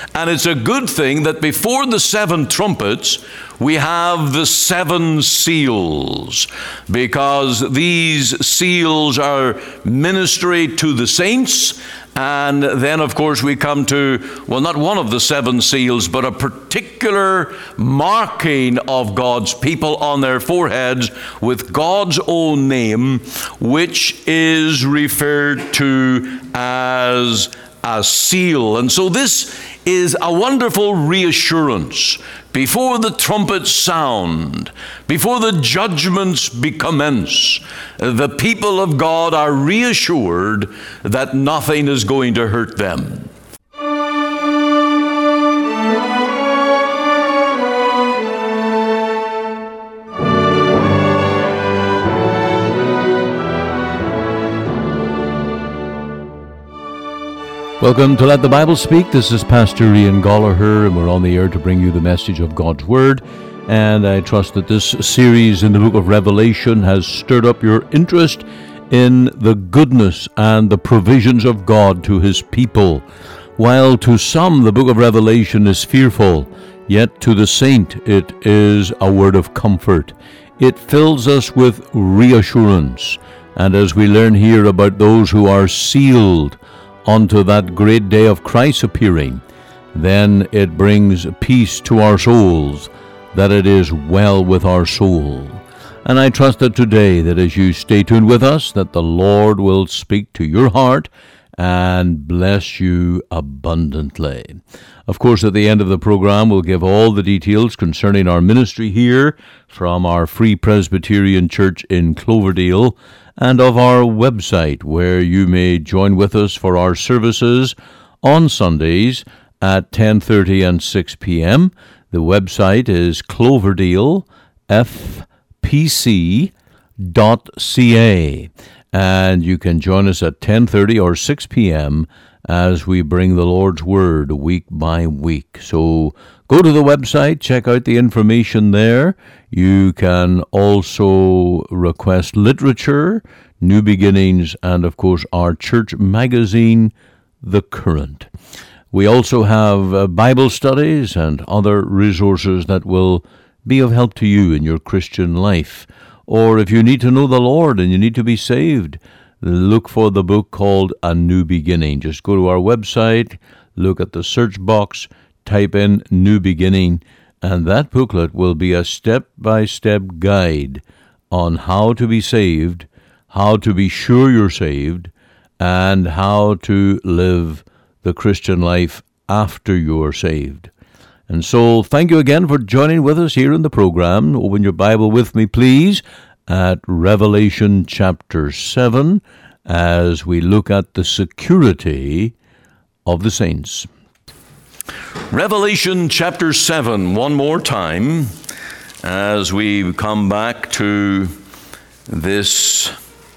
And it's a good thing that before the 7 trumpets, we have the 7 seals, because these seals are ministry to the saints. And then, of course, we come to, well, not one of the 7 seals, but a particular marking of God's people on their foreheads with God's own name, which is referred to as a seal. And so this is a wonderful reassurance. Before the trumpets sound, before the judgments commence, the people of God are reassured that nothing is going to hurt them. Welcome to Let the Bible Speak. This is Pastor Ian Gallagher, and we're on the air to bring you the message of God's Word. And I trust that this series in the book of Revelation has stirred up your interest in the goodness and the provisions of God to His people. While to some the book of Revelation is fearful, yet to the saint it is a word of comfort. It fills us with reassurance. And as we learn here about those who are sealed unto that great day of Christ's appearing, then it brings peace to our souls, that it is well with our soul. And I trust that today, that as you stay tuned with us, that the Lord will speak to your heart and bless you abundantly. Of course, at the end of the program, we'll give all the details concerning our ministry here from our Free Presbyterian Church in Cloverdale, and of our website, where you may join with us for our services on Sundays at 10:30 and 6 p.m. The website is cloverdalefpc.ca, and you can join us at 10:30 or 6 p.m. as we bring the Lord's Word week by week. So go to the website, check out the information there. You can also request literature, New Beginnings, and of course our church magazine, The Current. We also have Bible studies and other resources that will be of help to you in your Christian life. Or if you need to know the Lord and you need to be saved, look for the book called A New Beginning. Just go to our website, look at the search box, type in New Beginning, and that booklet will be a step-by-step guide on how to be saved, how to be sure you're saved, and how to live the Christian life after you're saved. And so thank you again for joining with us here in the program. Open your Bible with me, please, at Revelation chapter 7, as we look at the security of the saints. Revelation chapter 7, one more time, as we come back to this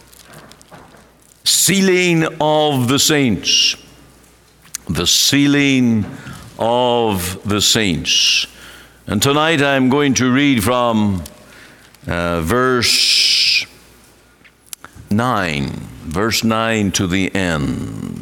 sealing of the saints. The sealing of the saints. And tonight I'm going to read from verse 9 to the end.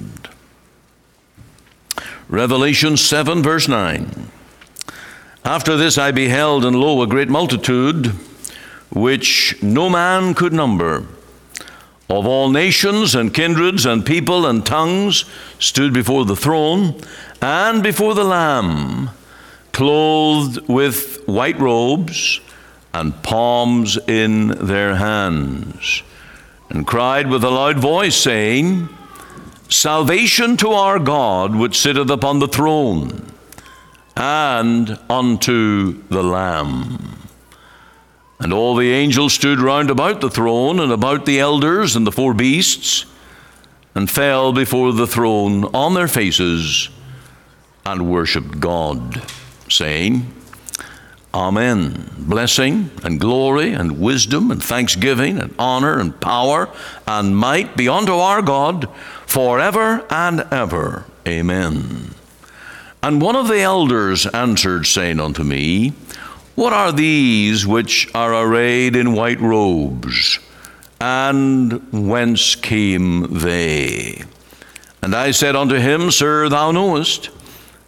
Revelation 7, verse 9. After this I beheld, and lo, a great multitude, which no man could number, of all nations and kindreds and people and tongues, stood before the throne and before the Lamb, clothed with white robes and palms in their hands, and cried with a loud voice, saying, Salvation to our God, which sitteth upon the throne, and unto the Lamb. And all the angels stood round about the throne, and about the elders and the 4 beasts, and fell before the throne on their faces, and worshipped God, saying, Amen. Blessing and glory and wisdom and thanksgiving and honor and power and might be unto our God forever and ever. Amen. And one of the elders answered, saying unto me, What are these which are arrayed in white robes? And whence came they? And I said unto him, Sir, thou knowest.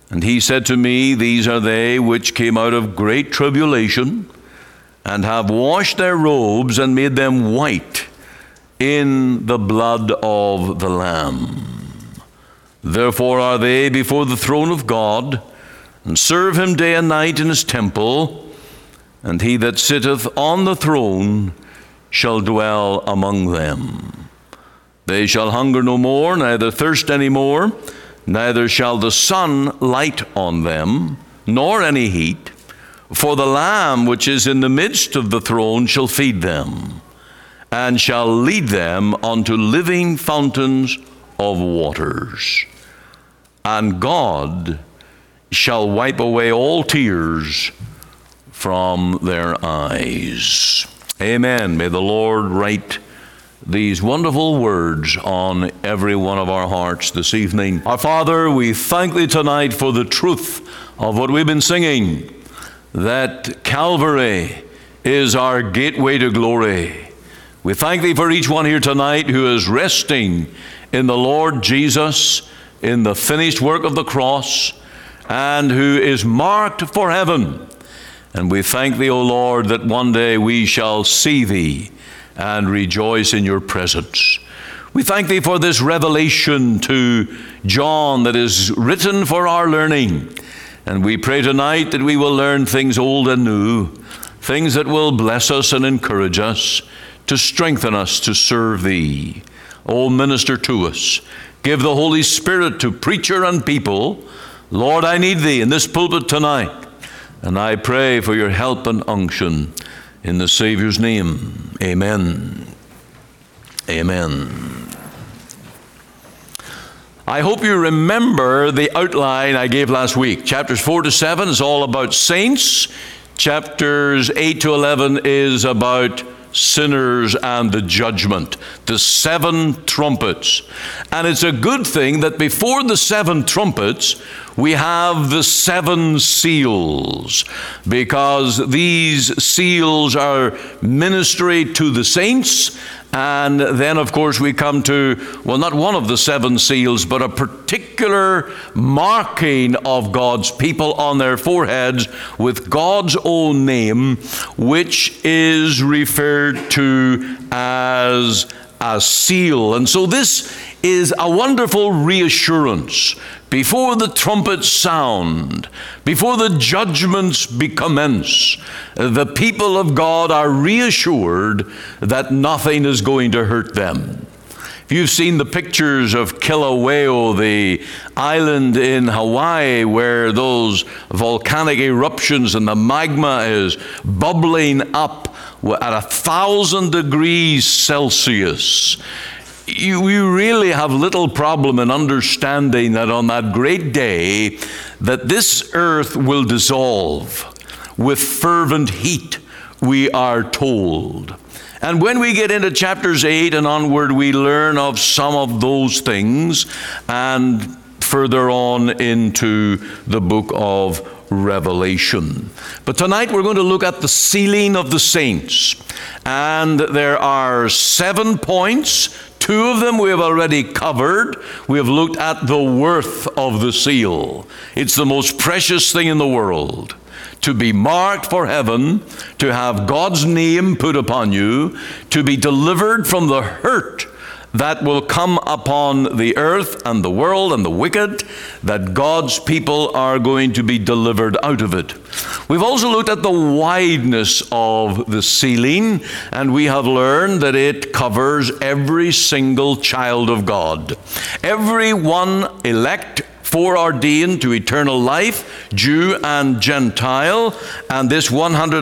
And he said to me, These are they which came out of great tribulation, and have washed their robes and made them white in the blood of the Lamb. Therefore are they before the throne of God, and serve him day and night in his temple, and he that sitteth on the throne shall dwell among them. They shall hunger no more, neither thirst any more, neither shall the sun light on them, nor any heat. For the Lamb which is in the midst of the throne shall feed them, and shall lead them unto living fountains of waters. And God shall wipe away all tears from their eyes. Amen. May the Lord write these wonderful words on every one of our hearts this evening. Our Father, we thank Thee tonight for the truth of what we've been singing, that Calvary is our gateway to glory. We thank Thee for each one here tonight who is resting in the Lord Jesus, in the finished work of the cross, and who is marked for heaven. And we thank Thee, O Lord, that one day we shall see Thee and rejoice in Your presence. We thank Thee for this revelation to John that is written for our learning. And we pray tonight that we will learn things old and new, things that will bless us and encourage us, to strengthen us to serve Thee. Oh, minister to us. Give the Holy Spirit to preacher and people. Lord, I need Thee in this pulpit tonight. And I pray for Your help and unction in the Savior's name. Amen. Amen. I hope you remember the outline I gave last week. Chapters 4 to 7 is all about saints. Chapters 8 to 11 is about sinners and the judgment, the 7 trumpets. And it's a good thing that before the 7 trumpets, we have the 7 seals, because these seals are ministry to the saints. And then, of course, we come to, well, not one of the 7 seals, but a particular marking of God's people on their foreheads with God's own name, which is referred to as a seal. And so this is a wonderful reassurance. Before the trumpets sound, before the judgments commence, the people of God are reassured that nothing is going to hurt them. If you've seen the pictures of Kilauea, the island in Hawaii where those volcanic eruptions and the magma is bubbling up at 1,000 degrees Celsius, you really have little problem in understanding that on that great day that this earth will dissolve with fervent heat, we are told. And when we get into chapters 8 and onward, we learn of some of those things, and further on into the book of Revelation. But tonight we're going to look at the sealing of the saints. And there are 7 points. 2 of them we have already covered. We have looked at the worth of the seal. It's the most precious thing in the world, to be marked for heaven, to have God's name put upon you, to be delivered from the hurt that will come upon the earth and the world and the wicked, that God's people are going to be delivered out of it. We've also looked at the wideness of the sealing, and we have learned that it covers every single child of God. Every one elect, foreordained to eternal life, Jew and Gentile, and this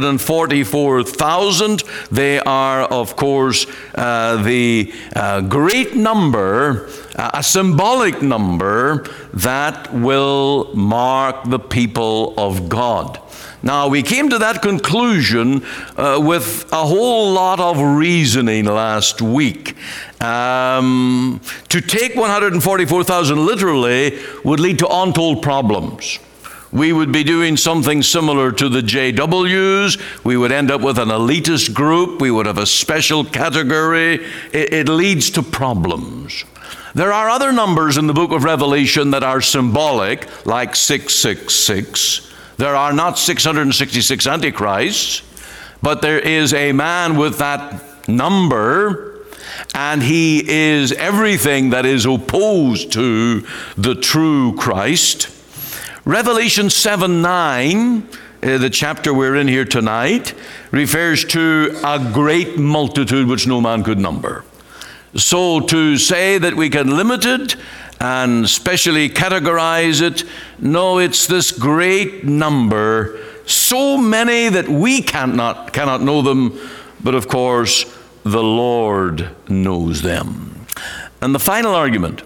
144,000, they are, of course, the great number, a symbolic number that will mark the people of God. Now, we came to that conclusion with a whole lot of reasoning last week. To take 144,000 literally would lead to untold problems. We would be doing something similar to the JWs. We would end up with an elitist group. We would have a special category. It leads to problems. There are other numbers in the book of Revelation that are symbolic, like 666. There are not 666 antichrists, but there is a man with that number, and he is everything that is opposed to the true Christ. Revelation 7:9, the chapter we're in here tonight, refers to a great multitude which no man could number. So to say that we can limit it and specially categorize it, no, it's this great number, so many that we cannot know them, but of course the Lord knows them. And the final argument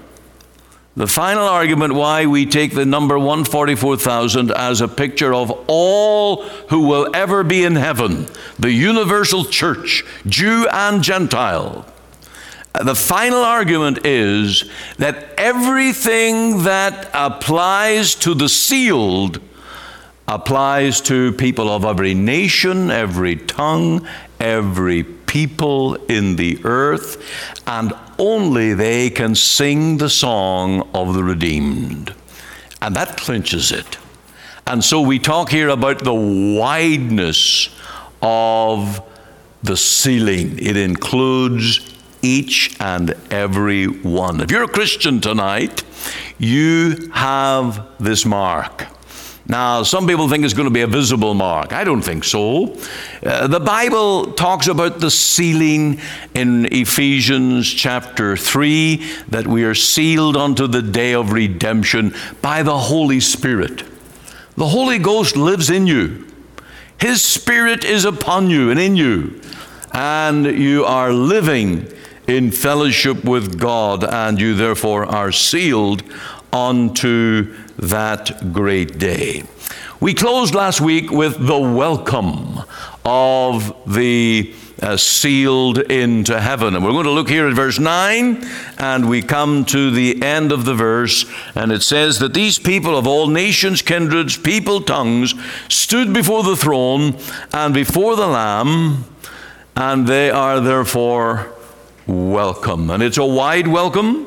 why we take the number 144,000 as a picture of all who will ever be in heaven, the universal church, Jew and Gentile. The final argument is that everything that applies to the sealed applies to people of every nation, every tongue, every people in the earth, and only they can sing the song of the redeemed. And that clinches it. And so we talk here about the wideness of the sealing. It includes each and every one. If you're a Christian tonight, you have this mark. Now, some people think it's going to be a visible mark. I don't think so. The Bible talks about the sealing in Ephesians chapter 3, that we are sealed unto the day of redemption by the Holy Spirit. The Holy Ghost lives in you. His Spirit is upon you and in you. And you are living in fellowship with God, and you therefore are sealed unto that great day. We closed last week with the welcome of the sealed into heaven. And we're going to look here at verse 9, and we come to the end of the verse, and it says that these people of all nations, kindreds, people, tongues, stood before the throne and before the Lamb, and they are therefore welcome. And it's a wide welcome.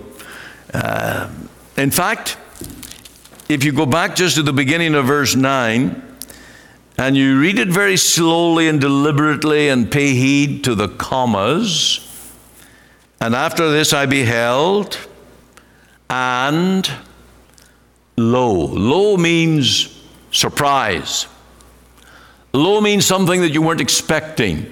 In fact, if you go back just to the beginning of verse 9, and you read it very slowly and deliberately and pay heed to the commas, and after this I beheld, and lo. Lo means surprise. Lo means something that you weren't expecting.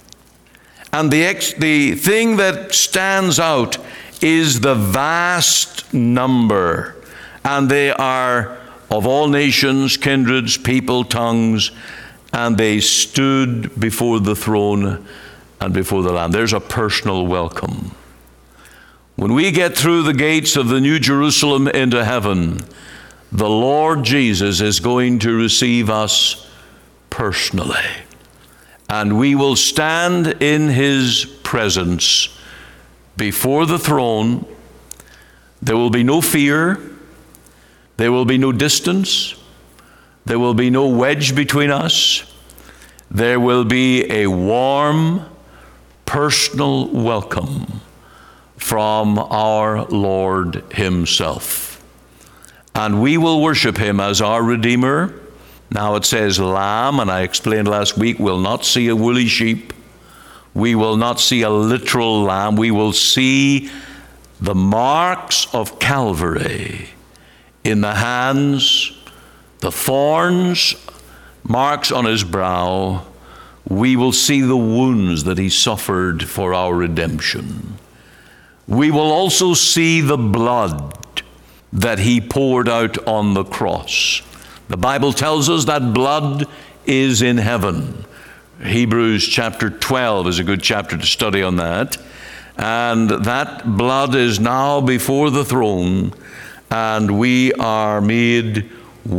And the thing that stands out is the vast number. And they are of all nations, kindreds, people, tongues, and they stood before the throne and before the Lamb. There's a personal welcome. When we get through the gates of the New Jerusalem into heaven, the Lord Jesus is going to receive us personally. And we will stand in His presence before the throne. There will be no fear. There will be no distance. There will be no wedge between us. There will be a warm, personal welcome from our Lord Himself. And we will worship Him as our Redeemer. Now it says lamb, and I explained last week, we'll not see a woolly sheep. We will not see a literal lamb. We will see the marks of Calvary in the hands, the thorns, marks on His brow. We will see the wounds that He suffered for our redemption. We will also see the blood that He poured out on the cross. The Bible tells us that blood is in heaven. Hebrews chapter 12 is a good chapter to study on that. And that blood is now before the throne, and we are made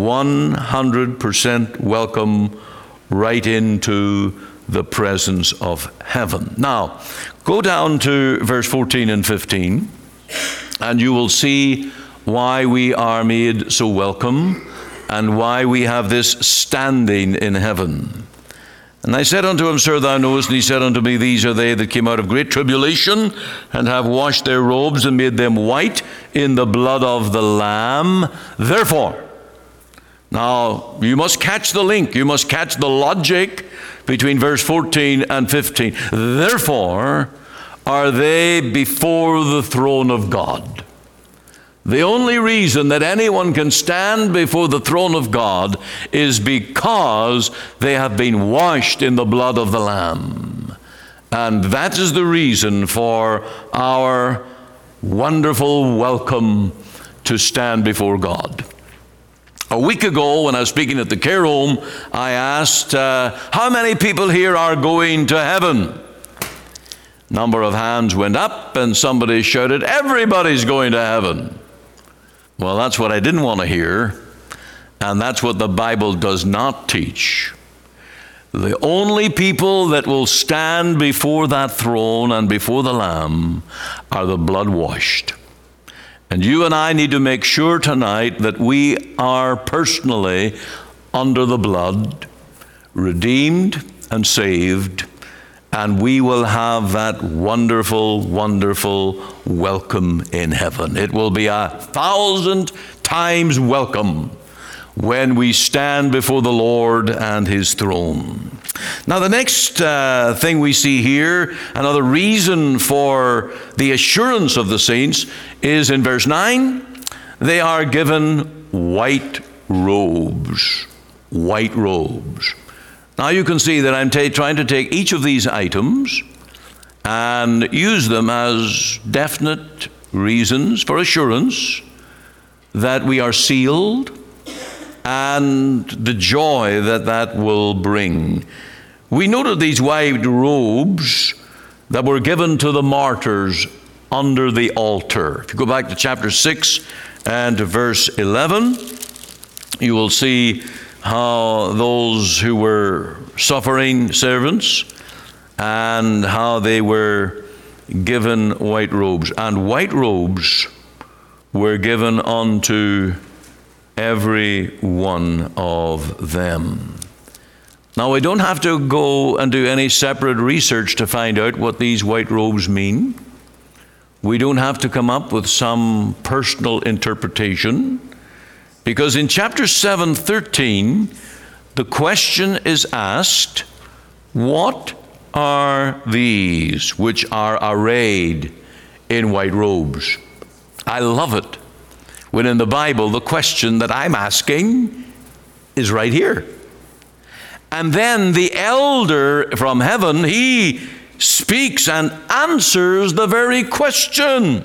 100% welcome right into the presence of heaven. Now, go down to verse 14 and 15, and you will see why we are made so welcome and why we have this standing in heaven. And I said unto him, Sir, thou knowest. And he said unto me, These are they that came out of great tribulation, and have washed their robes and made them white in the blood of the Lamb. Therefore, now you must catch the link, you must catch the logic between verse 14 and 15. Therefore are they before the throne of God. The only reason that anyone can stand before the throne of God is because they have been washed in the blood of the Lamb. And that is the reason for our wonderful welcome to stand before God. A week ago, when I was speaking at the care home, I asked, how many people here are going to heaven? Number of hands went up, and somebody shouted, everybody's going to heaven. Well, that's what I didn't want to hear, and that's what the Bible does not teach. The only people that will stand before that throne and before the Lamb are the blood-washed. And you and I need to make sure tonight that we are personally under the blood, redeemed and saved, and we will have that wonderful, wonderful welcome in heaven. It will be 1,000 times welcome when we stand before the Lord and His throne. Now, the next thing we see here, another reason for the assurance of the saints, is in verse 9. They are given white robes. White robes. Now you can see that I'm trying to take each of these items and use them as definite reasons for assurance that we are sealed and the joy that that will bring. We noted these white robes that were given to the martyrs under the altar. If you go back to chapter 6 and to verse 11, you will see how those who were suffering servants and how they were given white robes. And white robes were given unto every one of them. Now, we don't have to go and do any separate research to find out what these white robes mean. We don't have to come up with some personal interpretation, because in chapter 7:13, the question is asked, what are these which are arrayed in white robes? I love it when in the Bible the question that I'm asking is right here. And then the elder from heaven, he speaks and answers the very question.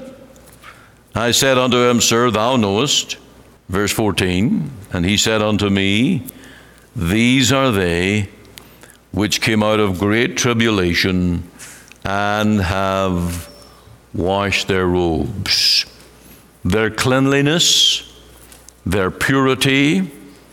I said unto him, Sir, thou knowest. Verse 14, and he said unto me, These are they which came out of great tribulation and have washed their robes. Their cleanliness, their purity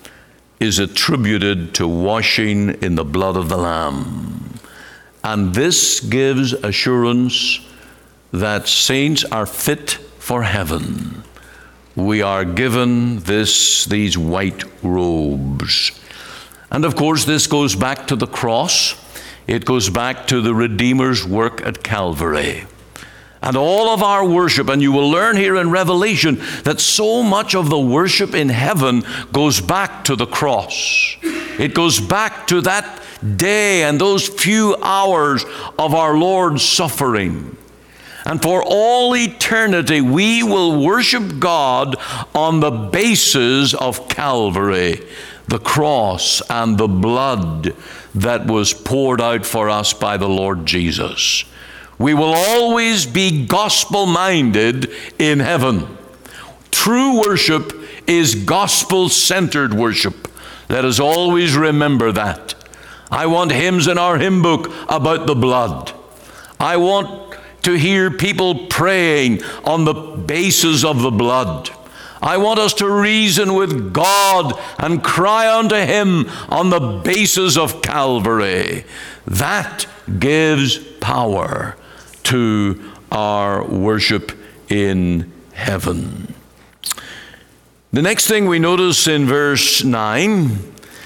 is attributed to washing in the blood of the Lamb. And this gives assurance that saints are fit for heaven. We are given these white robes. And of course, this goes back to the cross. It goes back to the Redeemer's work at Calvary. And all of our worship, and you will learn here in Revelation that so much of the worship in heaven goes back to the cross. It goes back to that day and those few hours of our Lord's suffering. And for all eternity, we will worship God on the basis of Calvary, the cross and the blood that was poured out for us by the Lord Jesus. We will always be gospel-minded in heaven. True worship is gospel-centered worship. Let us always remember that. I want hymns in our hymn book about the blood. I want to hear people praying on the basis of the blood. I want us to reason with God and cry unto Him on the basis of Calvary. That gives power to our worship in heaven. The next thing we notice in verse 9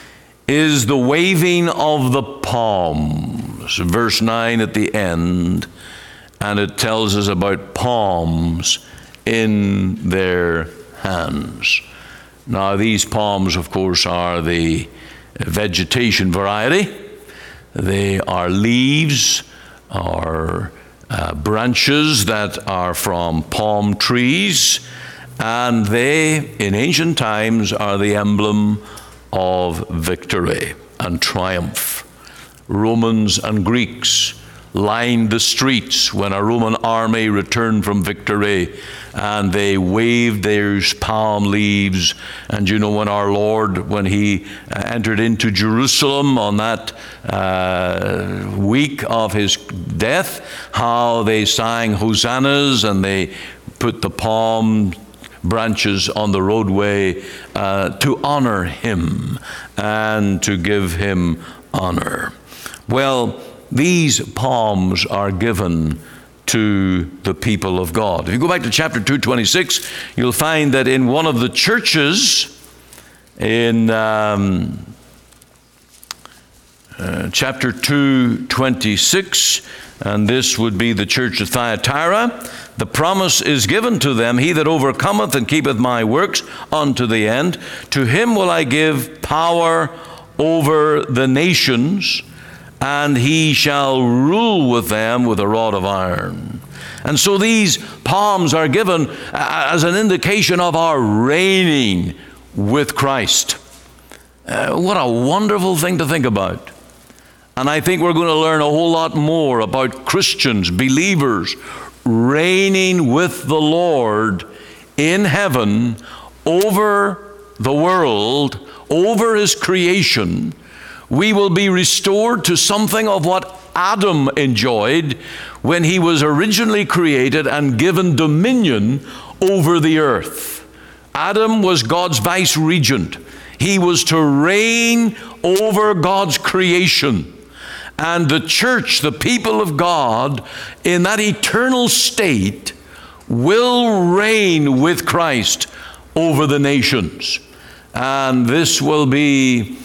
is the waving of the palms. Verse 9 at the end, and it tells us about palms in their hands. Now, these palms, of course, are the vegetation variety. They are leaves or branches that are from palm trees, and they, in ancient times, are the emblem of victory and triumph. Romans and Greeks lined the streets when a Roman army returned from victory, and they waved their palm leaves. And you know, when our Lord, when he entered into Jerusalem on that week of his death, how they sang hosannas, and they put the palm branches on the roadway to honor him and to give him honor. Well, these palms are given to the people of God. If you go back to chapter 2:26, you'll find that in one of the churches in chapter 2:26, and this would be the church of Thyatira, the promise is given to them, he that overcometh and keepeth my works unto the end, to him will I give power over the nations, and he shall rule with them with a rod of iron. And so these palms are given as an indication of our reigning with Christ. What a wonderful thing to think about. And I think we're going to learn a whole lot more about Christians, believers, reigning with the Lord in heaven over the world, over his creation. We will be restored to something of what Adam enjoyed when he was originally created and given dominion over the earth. Adam was God's vice regent. He was to reign over God's creation. And the church, the people of God, in that eternal state, will reign with Christ over the nations. And this will be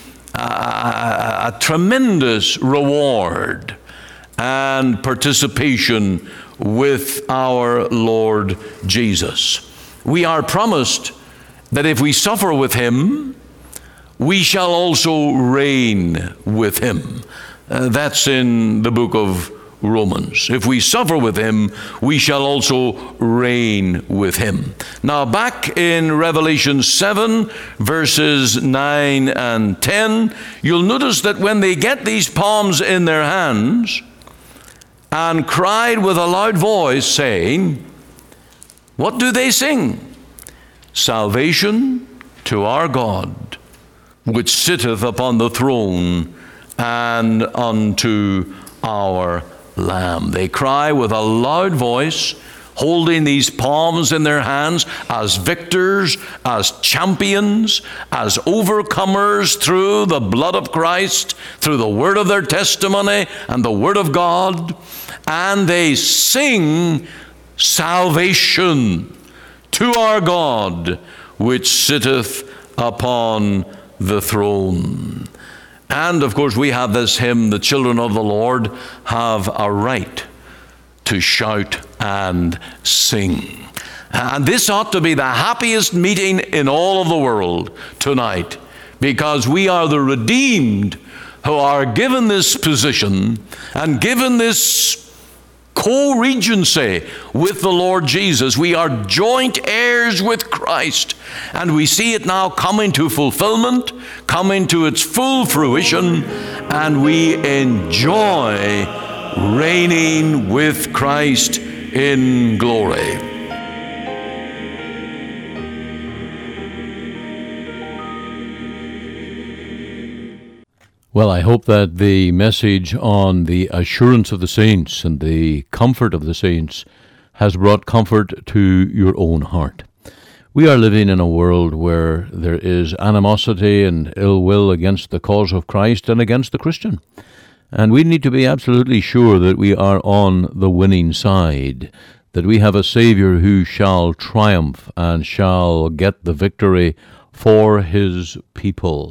a tremendous reward and participation with our Lord Jesus. We are promised that if we suffer with him, we shall also reign with him. That's in the book of Romans. If we suffer with him, we shall also reign with him. Now, back in Revelation 7, verses 9 and 10, you'll notice that when they get these palms in their hands and cried with a loud voice, saying, what do they sing? Salvation to our God, which sitteth upon the throne, and unto our Lamb. They cry with a loud voice, holding these palms in their hands as victors, as champions, as overcomers through the blood of Christ, through the word of their testimony and the word of God. And they sing salvation to our God, which sitteth upon the throne. And, of course, we have this hymn, the children of the Lord have a right to shout and sing. And this ought to be the happiest meeting in all of the world tonight, because we are the redeemed who are given this position and given this co-regency with the Lord Jesus. We are joint heirs with Christ, and we see it now coming to fulfillment, coming to its full fruition, and we enjoy reigning with Christ in glory. Well, I hope that the message on the assurance of the saints and the comfort of the saints has brought comfort to your own heart. We are living in a world where there is animosity and ill will against the cause of Christ and against the Christian. And we need to be absolutely sure that we are on the winning side, that we have a Savior who shall triumph and shall get the victory for his people.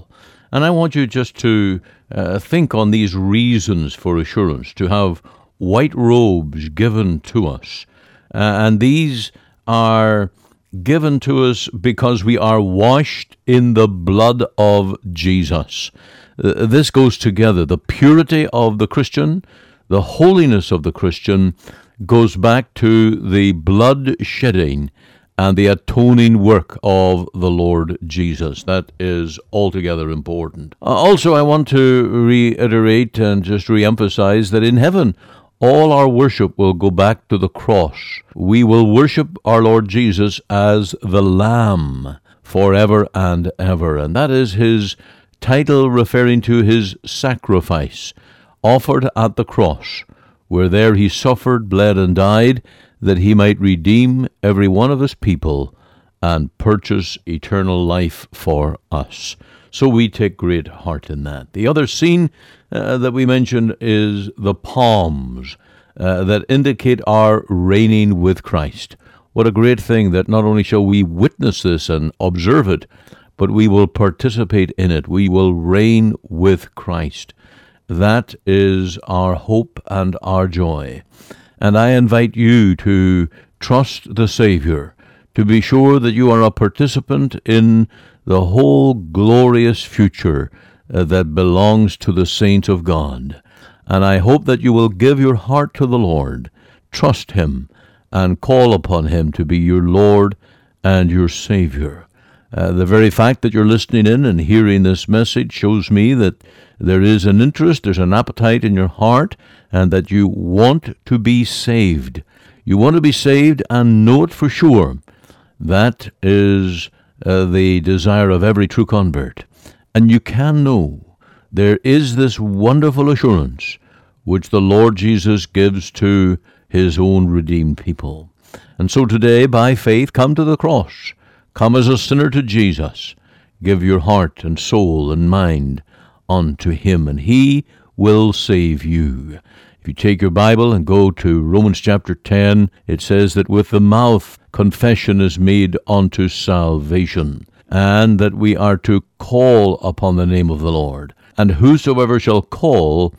And I want you just to think on these reasons for assurance, to have white robes given to us. And these are given to us because we are washed in the blood of Jesus. This goes together. The purity of the Christian, the holiness of the Christian, goes back to the blood shedding and the atoning work of the Lord Jesus. That is altogether important. Also, I want to reiterate and just re-emphasize that in heaven, all our worship will go back to the cross. We will worship our Lord Jesus as the Lamb forever and ever. And that is his title, referring to his sacrifice offered at the cross, where there he suffered, bled, and died, that he might redeem every one of his people and purchase eternal life for us. So we take great heart in that. The other scene that we mentioned is the palms that indicate our reigning with Christ. What a great thing that not only shall we witness this and observe it, but we will participate in it. We will reign with Christ. That is our hope and our joy. And I invite you to trust the Savior, to be sure that you are a participant in the whole glorious future that belongs to the saints of God. And I hope that you will give your heart to the Lord, trust him, and call upon him to be your Lord and your Savior. The very fact that you're listening in and hearing this message shows me that there is an interest, there's an appetite in your heart, and that you want to be saved. You want to be saved and know it for sure. That is the desire of every true convert. And you can know there is this wonderful assurance which the Lord Jesus gives to his own redeemed people. And so today, by faith, come to the cross. Come as a sinner to Jesus. Give your heart and soul and mind unto him, and he will save you. If you take your Bible and go to Romans chapter 10, it says that with the mouth confession is made unto salvation, and that we are to call upon the name of the Lord. And whosoever shall call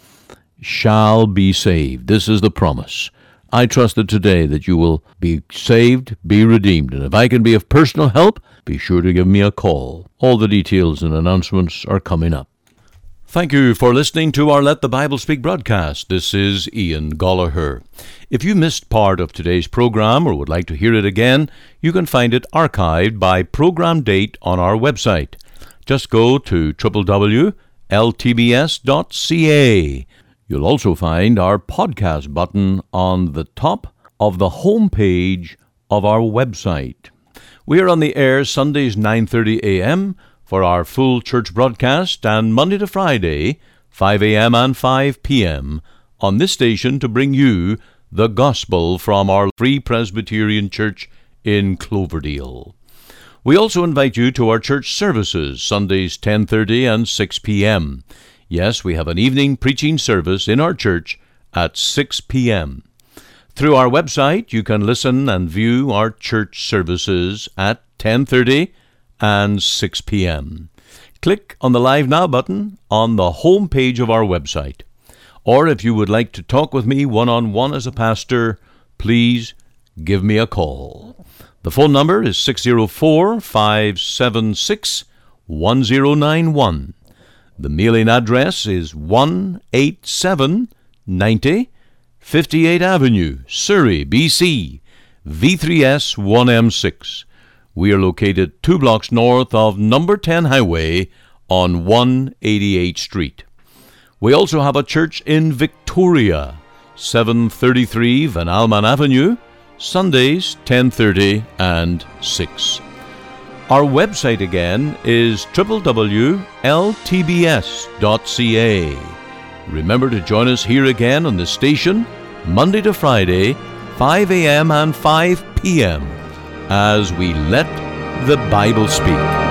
shall be saved. This is the promise. I trust that today that you will be saved, be redeemed. And if I can be of personal help, be sure to give me a call. All the details and announcements are coming up. Thank you for listening to our Let the Bible Speak broadcast. This is Ian Gollaher. If you missed part of today's program or would like to hear it again, you can find it archived by program date on our website. Just go to www.ltbs.ca. You'll also find our podcast button on the top of the home page of our website. We are on the air Sundays 9:30 a.m., for our full church broadcast, and Monday to Friday, 5 a.m. and 5 p.m. on this station to bring you the gospel from our Free Presbyterian Church in Cloverdale. We also invite you to our church services, Sundays 10:30 and 6 p.m. Yes, we have an evening preaching service in our church at 6 p.m. Through our website, you can listen and view our church services at 10:30 and 6 p.m. Click on the Live Now button on the home page of our website. Or if you would like to talk with me one-on-one as a pastor, please give me a call. The phone number is 604-576-1091. The mailing address is 18790 58th Avenue, Surrey, BC, V3S 1M6. We are located 2 blocks north of number 10 Highway on 188th Street. We also have a church in Victoria, 733 Van Alman Avenue, Sundays 10:30 and 6. Our website again is www.ltbs.ca. Remember to join us here again on the station, Monday to Friday, 5 a.m. and 5 p.m., as we let the Bible speak.